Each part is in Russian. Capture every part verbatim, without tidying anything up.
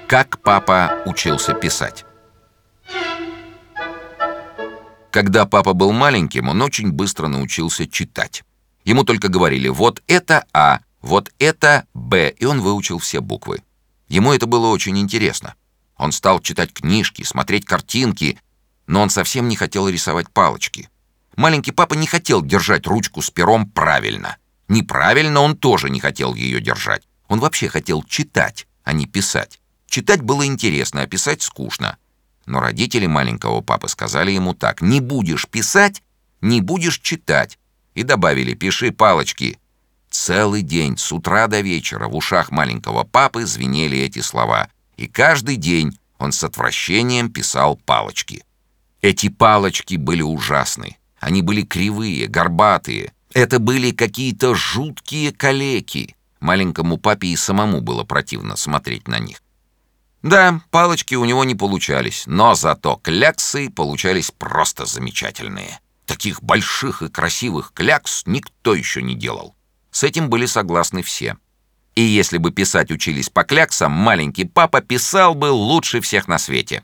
Как папа учился писать. Когда папа был маленьким, он очень быстро научился читать. Ему только говорили: вот это А, вот это Б, и он выучил все буквы. Ему это было очень интересно. Он стал читать книжки, смотреть картинки, но он совсем не хотел рисовать палочки. Маленький папа не хотел держать ручку с пером правильно. Неправильно он тоже не хотел ее держать. Он вообще хотел читать, а не писать. Читать было интересно, а писать скучно. Но родители маленького папы сказали ему так: не будешь писать, не будешь читать. И добавили: пиши палочки. Целый день, с утра до вечера, в ушах маленького папы звенели эти слова. И каждый день он с отвращением писал палочки. Эти палочки были ужасны. Они были кривые, горбатые. Это были какие-то жуткие калеки. Маленькому папе и самому было противно смотреть на них. Да, палочки у него не получались, но зато кляксы получались просто замечательные. Таких больших и красивых клякс никто еще не делал. С этим были согласны все. И если бы писать учились по кляксам, маленький папа писал бы лучше всех на свете.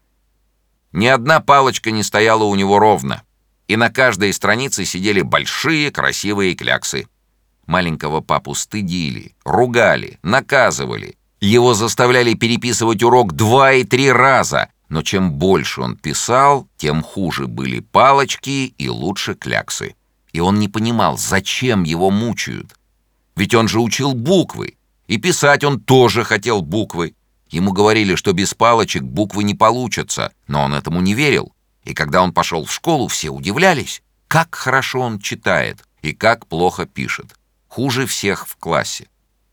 Ни одна палочка не стояла у него ровно, и на каждой странице сидели большие красивые кляксы. Маленького папу стыдили, ругали, наказывали. Его заставляли переписывать урок два и три раза, но чем больше он писал, тем хуже были палочки и лучше кляксы. И он не понимал, зачем его мучают. Ведь он же учил буквы, и писать он тоже хотел буквы. Ему говорили, что без палочек буквы не получатся, но он этому не верил. И когда он пошел в школу, все удивлялись, как хорошо он читает и как плохо пишет. Хуже всех в классе.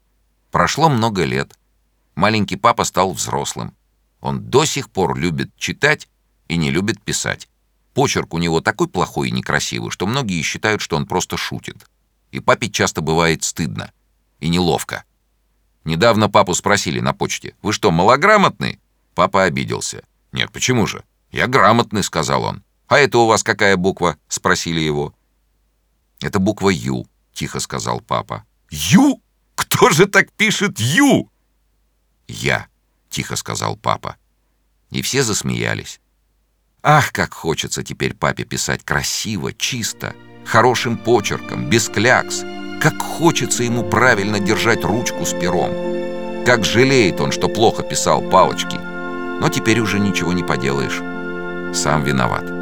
Прошло много лет. Маленький папа стал взрослым. Он до сих пор любит читать и не любит писать. Почерк у него такой плохой и некрасивый, что многие считают, что он просто шутит. И папе часто бывает стыдно и неловко. Недавно папу спросили на почте: «Вы что, малограмотный?» Папа обиделся. «Нет, почему же? Я грамотный», — сказал он. «А это у вас какая буква?» — спросили его. «Это буква Ю», — тихо сказал папа. «Ю? Кто же так пишет Ю?» «Я», — тихо сказал папа. И все засмеялись. Ах, как хочется теперь папе писать красиво, чисто, хорошим почерком, без клякс. Как хочется ему правильно держать ручку с пером. Как жалеет он, что плохо писал палочки. Но теперь уже ничего не поделаешь. Сам виноват.